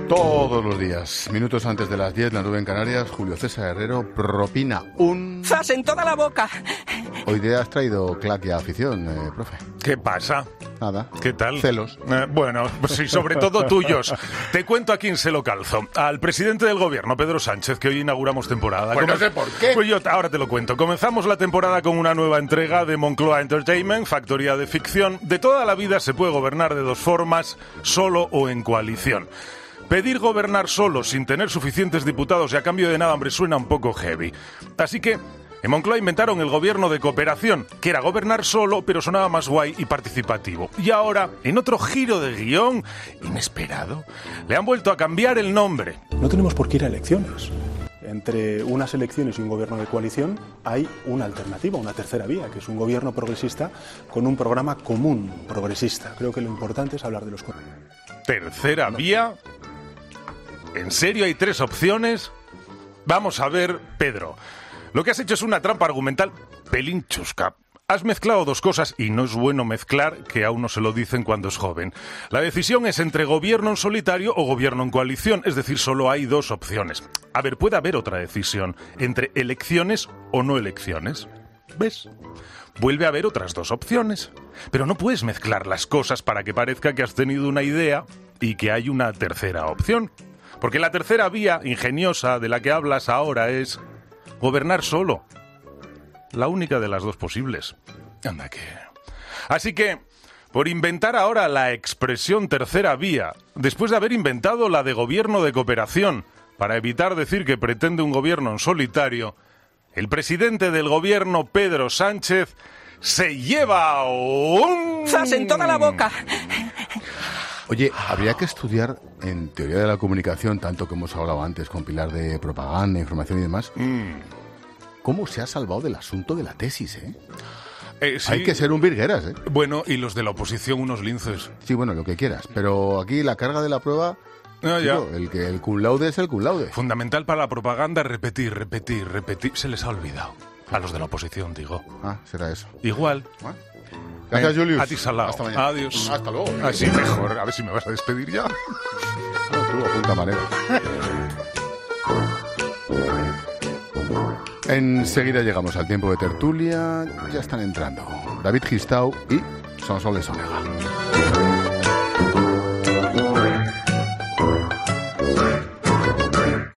Todos los días, minutos antes de las 10, la 9 en Canarias, Julio César Herrero propina un... ¡Zas en toda la boca! Hoy día has traído claque a afición, profe. ¿Qué pasa? Nada. ¿Qué tal? Celos. Bueno, pues sí, sobre todo tuyos. Te cuento a quién se lo calzo. Al presidente del gobierno, Pedro Sánchez, que hoy inauguramos temporada. Pues no sé por qué. Pues yo ahora te lo cuento. Comenzamos la temporada con una nueva entrega de Moncloa Entertainment, factoría de ficción. De toda la vida se puede gobernar de dos formas, solo o en coalición. Pedir gobernar solo sin tener suficientes diputados y a cambio de nada, hombre, suena un poco heavy. Así que en Moncloa inventaron el gobierno de cooperación, que era gobernar solo, pero sonaba más guay y participativo. Y ahora, en otro giro de guión inesperado, le han vuelto a cambiar el nombre. No tenemos por qué ir a elecciones. Entre unas elecciones y un gobierno de coalición hay una alternativa, una tercera vía, que es un gobierno progresista con un programa común progresista. Creo que lo importante es hablar de los... ¿Tercera vía? ¿En serio hay tres opciones? Vamos a ver, Pedro. Lo que has hecho es una trampa argumental pelín chusca. Has mezclado dos cosas y no es bueno mezclar, que a uno se lo dicen cuando es joven. La decisión es entre gobierno en solitario o gobierno en coalición, es decir, solo hay dos opciones. A ver, puede haber otra decisión, entre elecciones o no elecciones. ¿Ves? Vuelve a haber otras dos opciones. Pero no puedes mezclar las cosas para que parezca que has tenido una idea y que hay una tercera opción. Porque la tercera vía ingeniosa de la que hablas ahora es gobernar solo. La única de las dos posibles. Anda que... Así que, por inventar ahora la expresión tercera vía, después de haber inventado la de gobierno de cooperación, para evitar decir que pretende un gobierno en solitario, el presidente del gobierno, Pedro Sánchez, se lleva un... ¡Zas en toda la boca! Oye, habría que estudiar en teoría de la comunicación, tanto que hemos hablado antes con Pilar de propaganda, información y demás, cómo se ha salvado del asunto de la tesis, ¿eh? Sí. Hay que ser un virgueras, ¿eh? Bueno, y los de la oposición unos linces. Sí, bueno, lo que quieras, pero aquí la carga de la prueba... Ah, ya. Chico, el cum laude es el cum laude. Fundamental para la propaganda, repetir. Se les ha olvidado. A los de la oposición, digo. Ah, será eso. Igual. Bueno. Gracias, Julius. A ti, Salao. Hasta mañana. Adiós. Hasta luego. Así mejor. A ver si me vas a despedir ya. No, tú, apunta manera. Enseguida llegamos al tiempo de tertulia. Ya están entrando David Gistau y Sonsoles Omega.